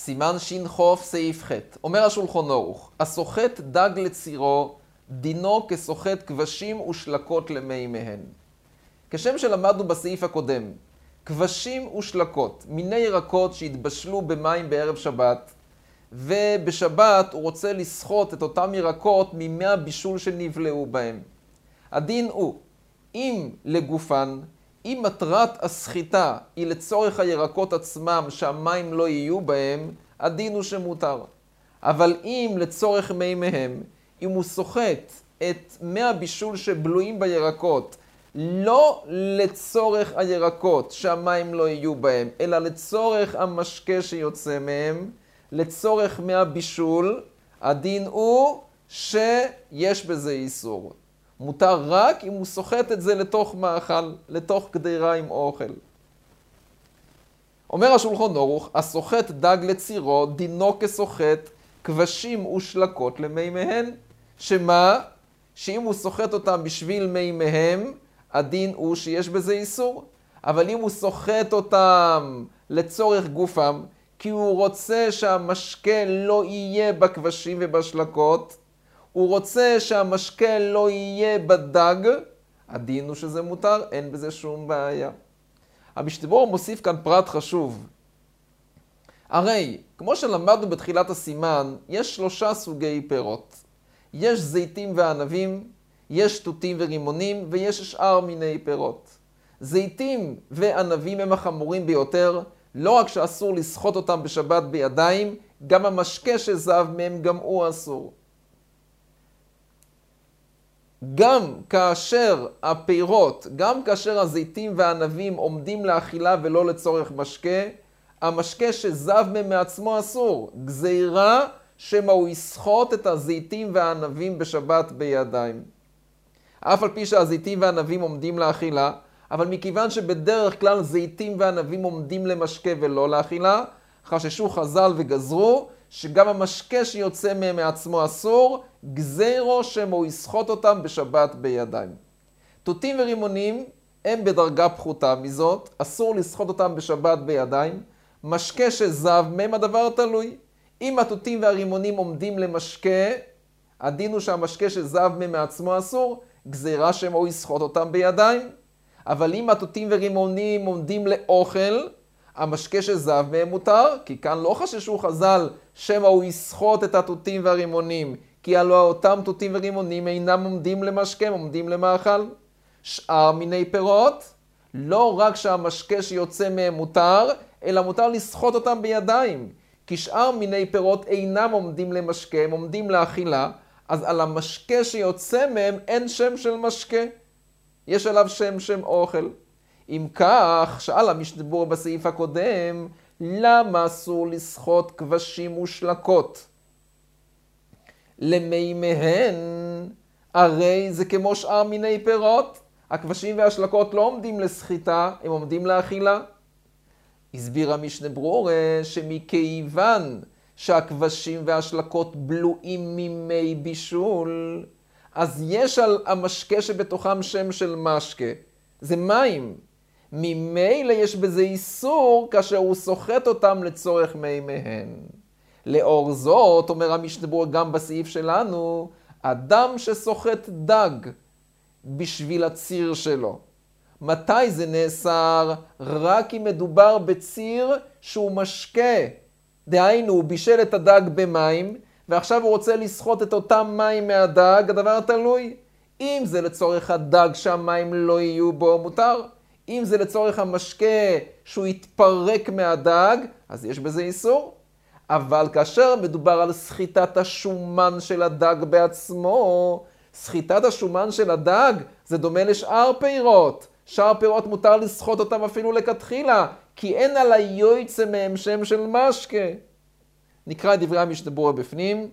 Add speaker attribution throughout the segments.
Speaker 1: סימן ש"ח סעיף ח'. אומר השולחן ערוך, הסוחט דג לצירו, דינו כסוחט כבשים ושלקות למי מהן. כשם שלמדנו בסעיף הקודם, כבשים ושלקות, מיני ירקות שהתבשלו במים בערב שבת, ובשבת הוא רוצה לסחוט את אותם ירקות ממי הבישול שנבלעו בהם. הדין הוא, אם לגופן, אם מטרת הסחיטה היא לצורך הירקות עצמם שהמים לא יהיו בהם, הדין הוא שמותר. אבל אם לצורך מי מהם, אם הוא סוחט את מי הבישול שבלועים בירקות, לא לצורך הירקות שהמים לא יהיו בהם, אלא לצורך המשקה שיוצא מהם, לצורך מי הבישול, הדין הוא שיש בזה איסור. מותר רק אם הוא סוחט את זה לתוך מאכל, לתוך גדירה עם אוכל. אומר השולחן ערוך, הסוחט דג לצירו, דינו כסוחט כבשים ושלקות למי מהן. שמה? שאם הוא סוחט אותם בשביל מי מהם, הדין הוא שיש בזה איסור. אבל אם הוא סוחט אותם לצורך גופם, כי הוא רוצה שהמשקה לא יהיה בכבשים ובשלקות, הוא רוצה שהמשקה לא יהיה בדג, הדין הוא שזה מותר, אין בזה שום בעיה. המשנה מוסיף כאן פרט חשוב. הרי, כמו שלמדנו בתחילת הסימן, יש 3 סוגי פירות. יש זיתים וענבים, יש תותים ורימונים, ויש שאר מיני פירות. זיתים וענבים הם החמורים ביותר, לא רק שאסור לסחוט אותם בשבת בידיים, גם המשקה שזב מהם גם הוא אסור. גם כאשר הפירות, גם כאשר הזיתים והענבים עומדים לאכילה ולא לצורך משקה, המשקה שזב מהם מעצמו אסור. גזירה שמה הוא יסחוט את הזיתים והענבים בשבת בידיים. אף על פי שהזיתים והענבים עומדים לאכילה, אבל מכיוון שבדרך כלל זיתים וענבים עומדים למשקה ולא לאכילה, חששו חז"ל וגזרו שגם המשקה שיוצא מהם מעצמו אסור, גזירו שמה הוא יסחוט אותם בשבת בידיים. תותים ורימונים הם בדרגה פחותה מזאת, אסור לסחוט אותם בשבת בידיים. משקה שזב מהם הדבר תלוי. אם התותים והרימונים עומדים למשקה, הדין הוא שהמשקה שזב מהם מעצמו אסור, גזירה שמה הוא יסחוט אותם בידיים. אבל אם התותים ורימונים עומדים לאוכל, המשקה שזב מהם מותר, כי כאן לא חששו חז"ל שמה הוא יסחוט את התותים והרימונים, כי הלוא אותם תותים ורימונים אינם עומדים למשקה, הם עומדים למאכל. שאר מיני פירות, לא רק שהמשקה שיוצא מהם מותר, אלא מותר לסחוט אותם בידיים. כי שאר מיני פירות אינם עומדים למשקה, הם עומדים לאכילה, אז על המשקה שיוצא מהם אין שם של משקה. יש עליו שם אוכל. אם כך, שאל המשנה ברורה בסעיף הקודם, למה אסור לסחוט כבשים ושלקות? למי מהן, הרי זה כמו שאר מיני פירות. הכבשים והשלקות לא עומדים לסחיטה, הם עומדים לאכילה. הסביר המשנה ברורה שמכיוון שהכבשים והשלקות בלועים ממי בישול, אז יש על המשקה שבתוכם שם של משקה. זה מים. ממילא יש בזה איסור כאשר הוא סוחט אותם לצורך מי מהן. לאור זאת, אומר המשנה ברורה גם בסעיף שלנו, אדם שסוחט דג בשביל הציר שלו. מתי זה נאסר? רק אם מדובר בציר שהוא משקה. דהיינו, הוא בישל את הדג במים, ועכשיו הוא רוצה לסחוט את אותם מים מהדג, הדבר תלוי. אם זה לצורך הדג שהמים לא יהיו בו, מותר. אם זה לצורך המשקה שהוא יתפרק מהדג, אז יש בזה איסור. אבל כאשר מדובר על סחיטת השומן של הדג בעצמו, סחיטת השומן של הדג זה דומה לשאר פירות. שאר פירות מותר לסחוט אותם אפילו לכתחילה, כי אין על היוצא מהם שם של משקה. נקרא את דברי המשנה ברורה בפנים.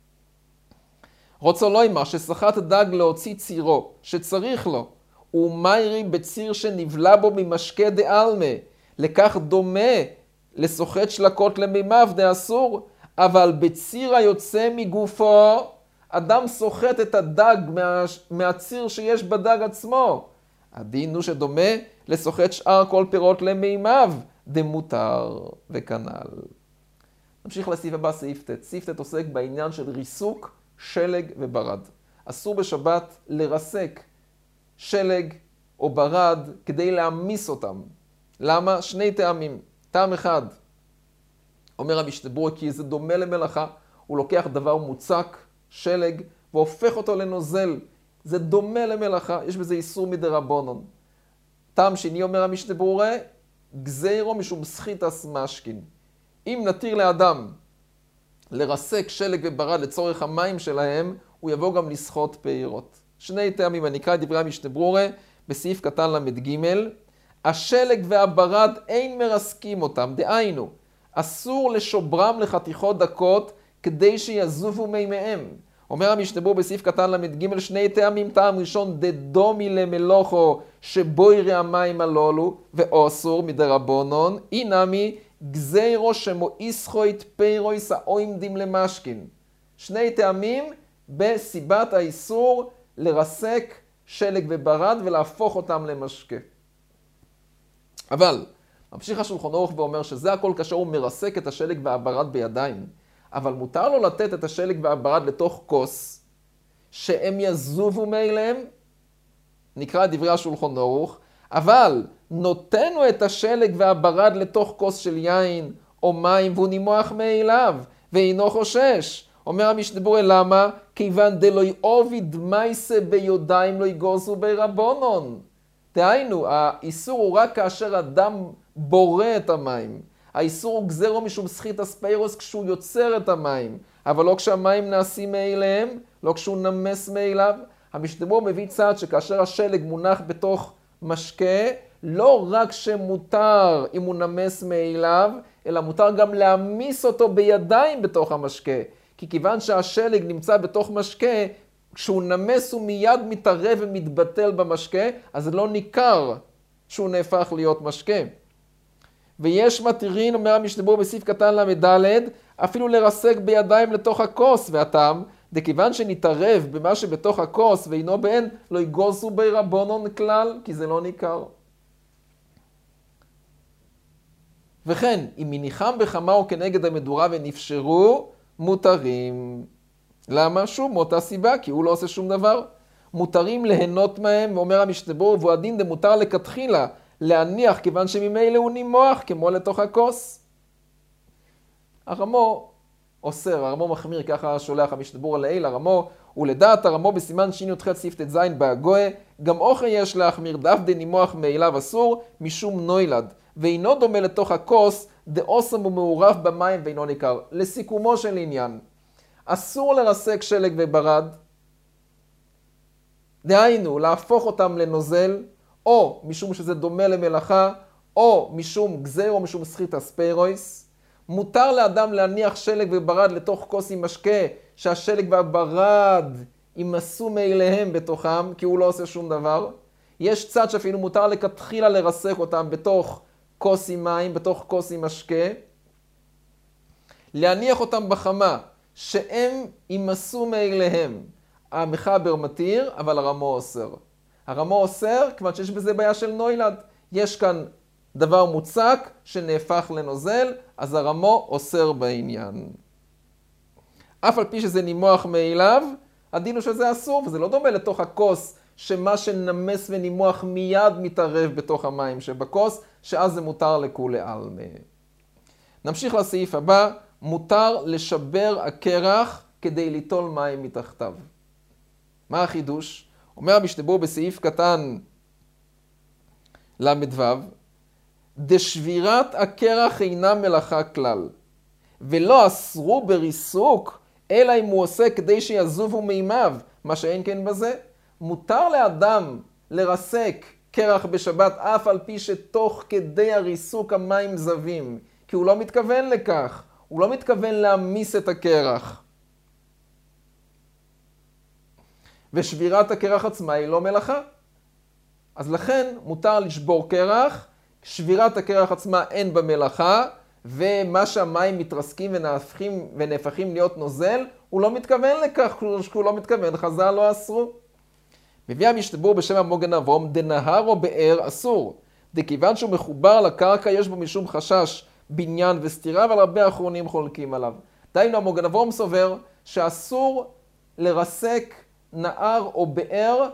Speaker 1: רוצה לומר שסחט דג להוציא צירו, שצריך לו, ומיירי בציר שנבלע בו ממשקה דעלמה, לכך דומה לסוחט שלקות למימיו דאסור, אבל בציר היוצא מגופו, אדם סוחט את הדג מהציר שיש בדג עצמו. הדין הוא שדומה לסוחט שאר כל פירות למימיו, דמותר וכנ"ל. נמשיך לסעיף הבא, סעיף ט'. סעיף ט' עוסק בעניין של ריסוק, שלג וברד. אסור בשבת לרסק שלג או ברד כדי להעמיס אותם. למה? שני טעמים. טעם אחד, אומר המשנה ברורה, כי זה דומה למלאכה. הוא לוקח דבר מוצק, שלג, והופך אותו לנוזל. זה דומה למלאכה, יש בזה איסור מדרבנן. טעם שני, אומר המשנה ברורה, גזירו משום סחיטס משכין. אם נתיר לאדם לרסק שלג וברד לצורך המים שלהם, הוא יבוא גם לסחוט פירות. שני טעמים, אני אקרא את דברי המשנה ברורה בסעיף קטן למד ג'. השלג והברד אין מרסקים אותם, דהיינו, אסור לשוברם לחתיכות דקות כדי שיזובו מימיהם. אומר המשנה ברורה בסעיף קטן למד ג' שני טעמים. טעם ראשון, דדומי למלוכו שבוירי המים הללו, ואוסור מדרבנן, אינמי גזירו שמואיסחו את פירויס העומדים למשכין. שני טעמים בסיבת האיסור לרסק שלג וברד ולהפוך אותם למשקה. אבל ממשיך השולחן ערוך ואומר שזה הכל כאשר הוא מרסק את השלג והברד בידיים, אבל מותר לו לתת את השלג והברד לתוך כוס שהם יזובו מאליהם. נקרא את דברי השולחן ערוך. אבל נותנו את השלג והברד לתוך כוס של יין או מים והוא נימוח מאליו ואינו חושש. אומר המשנה ברורה, למה? כיוון דלוי עוביד מייסה ביודיים לא יגוזו ברבנן. דהיינו, האיסור הוא רק כאשר אדם בורא את המים. האיסור הוא גזירו משום סחיטס פירוס כשהוא יוצר את המים, אבל לא כשהמים נעשים מאליהם, לא כשהוא נמס מאליו. המשנה ברורה מביא צעד שכאשר השלג מונח בתוך משקה, לא רק שמותר אם הוא נמס מאליו, אלא מותר גם להמיס אותו בידיים בתוך המשקה. כי כיוון שהשלג נמצא בתוך משקה, כשהוא נמס הוא מיד מתערב ומתבטל במשקה, אז זה לא ניכר שהוא נהפך להיות משקה. ויש מתירין, אומר המשנה ברורה בסעיף קטן למד, אפילו לרסק בידיים לתוך הכוס, והטעם, דכיוון שנתערב במה שבתוך הכוס ואינו בהן, לא יגוזו ברבנן כלל, כי זה לא ניכר. וכן, אם מניחם בחמה או כנגד המדורה ונפשרו, מותרים. למה? שוב, מאותה סיבה, כי הוא לא עושה שום דבר. מותרים ליהנות מהם, ואומר המשנה ברורה, והוא הדין דמותר לכתחילה להניח, כיוון שממילא הוא נימוח, כמו לתוך הכוס. הרמו אוסר, הרמו מחמיר, ככה שולח המשנה ברורה לעיל, הרמו, ולדעת הרמו בסימן שי"ח סעיף ט"ז בהגויה, גם אוכל יש להחמיר, דף דנימוח מאליו אסור, משום נוילד, ואינו דומה לתוך הכוס, דאוסם הוא מעורב במים ואינו ניכר. לסיכומו של עניין, אסור לרסק שלג וברד, דהיינו, להפוך אותם לנוזל, או משום שזה דומה למלאכה, או משום גזיר או משום סחיטס פירוס. מותר לאדם להניח שלג וברד לתוך כוס עם משקה, שהשלג והברד יימסו מאליהם בתוכם, כי הוא לא עושה שום דבר. יש צד שאפילו מותר לכתחילה לרסק אותם בתוך כוס עם מים, בתוך כוס עם משקה. להניח אותם בחמה, שהם יימסו מאליהם. המחבר מתיר, אבל הרמו אוסר. הרמו אוסר, כיוון שיש בזה בעיה של נוילד. יש כאן דבר מוצק שנהפך לנוזל, אז הרמו אוסר בעניין. אף על פי שזה נימוח מאליו, הדין הוא שזה אסור, וזה לא דומה לתוך הכוס, שמה שנמס ונימוח מיד מתערב בתוך המים שבכוס, שאז זה מותר לכולי עלמא. נמשיך לסעיף הבא, מותר לשבר הקרח כדי ליטול מים מתחתיו. מה החידוש? אומר המשנה ברורה בסעיף קטן למדו, דשבירת הקרח אינה מלאכה כלל, ולא אסרו בריסוק, אלא אם הוא עושה כדי שיזובו מימיו, מה שאין כן בזה. מותר לאדם לרסק קרח בשבת, אף על פי שתוך כדי הריסוק המים זבים, כי הוא לא מתכוון לכך, הוא לא מתכוון להמיס את הקרח. ושבירת הקרח עצמה היא לא מלאכה. אז לכן מותר לשבור קרח, שבירת הקרח עצמה אין במלאכה, ומה שהמים מתרסקים ונהפכים להיות נוזל, הוא לא מתכוון לכך, הוא לא מתכוון, חז"ל לא אסרו. מביא המשנה ברורה בשם המוגן אברהם, דנהר או באר אסור. דכיוון שהוא מחובר לקרקע, יש בו משום חשש בניין וסתירה, אבל הרבה אחרונים חולקים עליו. דהיינו, המוגן אברום סובר שאסור לרסק נהר או באר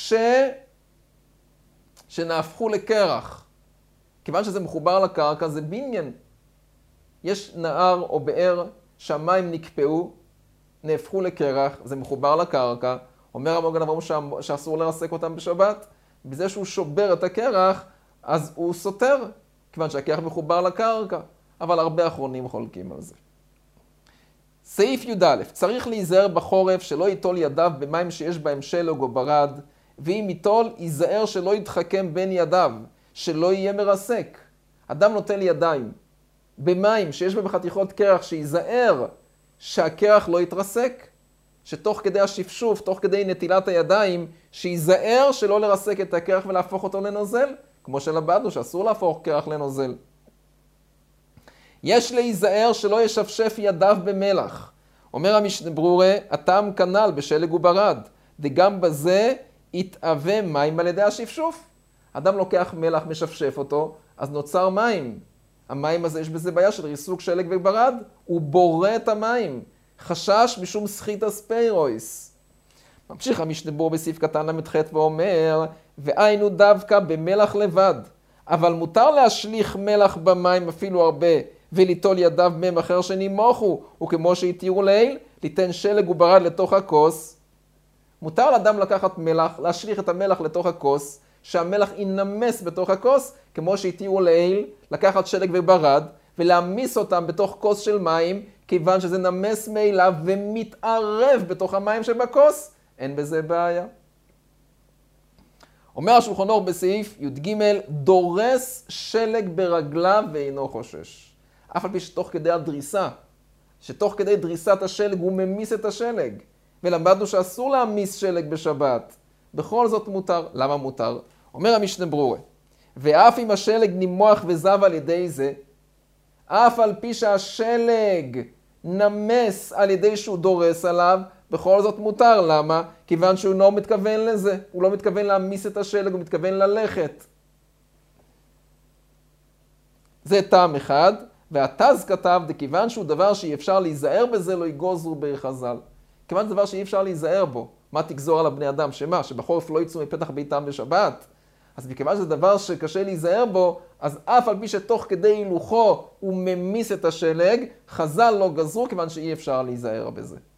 Speaker 1: שנהפכו לקרח. כיוון שזה מחובר לקרקע, זה בניין. יש נהר או באר שהמים נקפאו, נהפכו לקרח, זה מחובר לקרקע. אומר המוגן אברום שאסור לרסק אותם בשבת. בזה שהוא שובר את הקרח, אז הוא סותר, כיוון שהקרח מחובר לקרקע. אבל הרבה אחרונים חולקים על זה. סעיף י"א, צריך להיזהר בחורף שלא ייטול ידיו במים שיש בהם שלג או ברד, ואם ייטול, ייזהר שלא יתחכם בין ידיו, שלא יהיה מרסק. אדם נוטל ידיים במים שיש בהם חתיכות קרח, שייזהר שהקרח לא יתרסק, שתוך כדי השפשוף, תוך כדי נטילת הידיים, שייזהר שלא לרסק את הקרח ולהפוך אותו לנוזל, כמו שלמדנו שאסור להפוך קרח לנוזל. יש להיזהר שלא ישפשף ידיו במלח. אומר המשנה ברורה, הטעם כנ"ל בשלג וברד, וגם בזה יתאווה מים על ידי השפשוף. אדם לוקח מלח, משפשף אותו, אז נוצר מים. המים הזה יש בזה בעיה של ריסוק שלג וברד, הוא בורא את המים. חשש משום סחיטה ספיירויס. ממשיך המשנה ברורה בסעיף קטן למ"ח ואומר, והיינו דווקא במלח לבד, אבל מותר להשליך מלח במים אפילו הרבה, וליטול ידיו מהם אחר שנמוכו, וכמו שהתירו לעיל, ליתן שלג וברד לתוך הכוס. מותר לאדם לקחת מלח, להשליך את המלח לתוך הכוס, שהמלח ינמס בתוך הכוס, כמו שהתירו לעיל, לקחת שלג וברד, ולהמיס אותם בתוך כוס של מים, כיוון שזה נמס מאליו ומתערב בתוך המים שבכוס, אין בזה בעיה. אומר השולחן אור בסעיף י"ג, דורס שלג ברגליו ואינו חושש. אף על פי שתוך כדי הדריסה, שתוך כדי דריסת השלג הוא ממיס את השלג. ולמדנו שאסור להמיס שלג בשבת. בכל זאת מותר. למה מותר? אומר המשנה ברורה, ואף אם השלג נמוח וזב על ידי זה, אף על פי שהשלג נמס על ידי שהוא דורס עליו, בכל זאת מותר. למה? כיוון שהוא לא מתכוון לזה. הוא לא מתכוון להמיס את השלג, הוא מתכוון ללכת. זה טעם אחד. והתז כתב, כיוון שהוא דבר שאי אפשר להיזהר בזה, לא יגוזרו בחז"ל. כיוון זה דבר שאי אפשר להיזהר בו. מה תגזור על הבני אדם? שמה? שבחורף לא יצאו מפתח ביתם בשבת? אז מכיוון שזה דבר שקשה להיזהר בו, אז אף על פי שתוך כדי הילוכו הוא ממיס את השלג, חז"ל לא גזרו כיוון שאי אפשר להיזהר בזה.